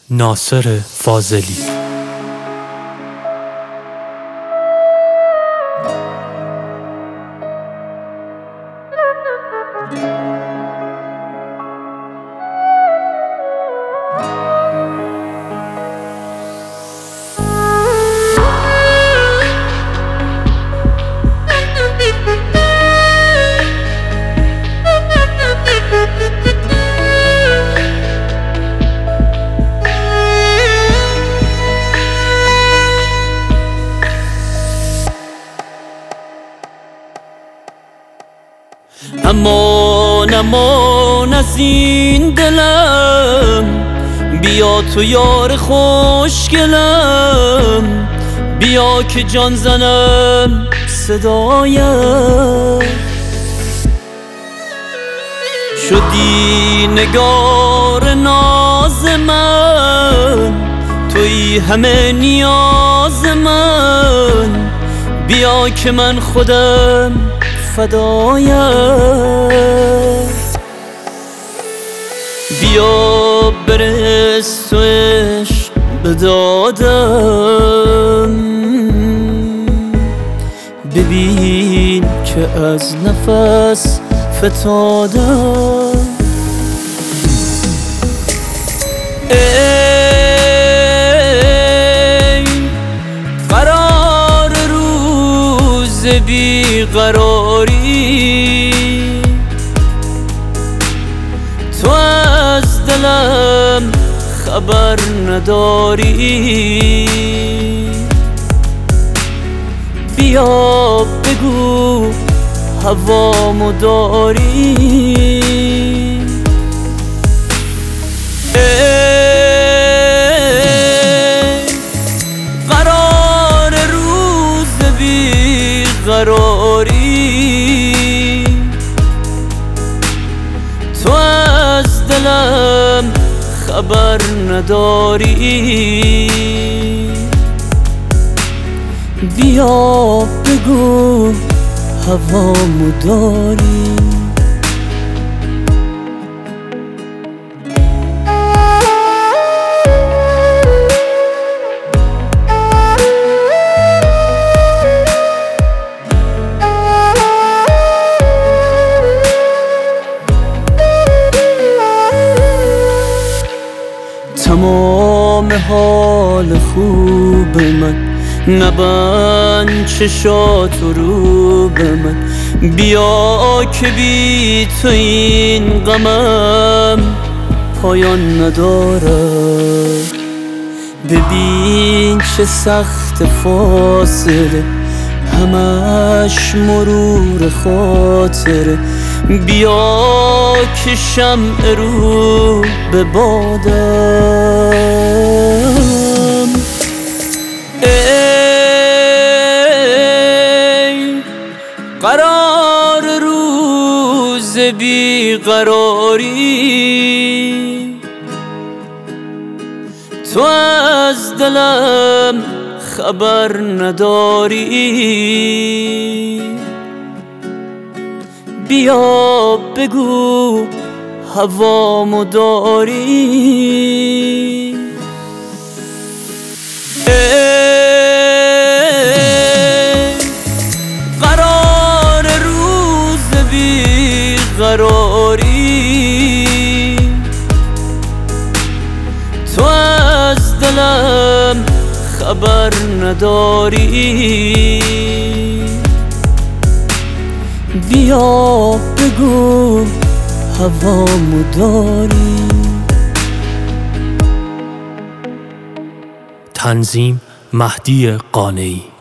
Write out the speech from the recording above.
ناصر فاضلی. امان امان از این دلم، بیا تو یار خوشگلم، بیا که جان زنم صدایم. شدی نگار ناز من، توی همه نیاز من، بیا که من خودم فدایم. بیا برس تو عشق به دادم، ببین که از نفس فتادم. ای قرار روز بیقراری، تو از دلم خبر نداری. بیا بگو هوامو داری. قرار روز بیقراری، تو از دلم خبر نداری. بیا بگو هوامو داری. تمام حال خوب من، نبند چشاتو رو به من. بیا که بی تو این غمم پایان نداره. ببین چه سخت فاصله، همش مرور خاطره. بیا که شمع رو به بادم. ای قرار روز بیقراری، تو از دلم خبر نداری. بیا بگو هوامو داری. قرار روز بیقراری، تو از دلم خبر نداری. بیا بگو هوامو داری. تنظیم مهدی قانعی.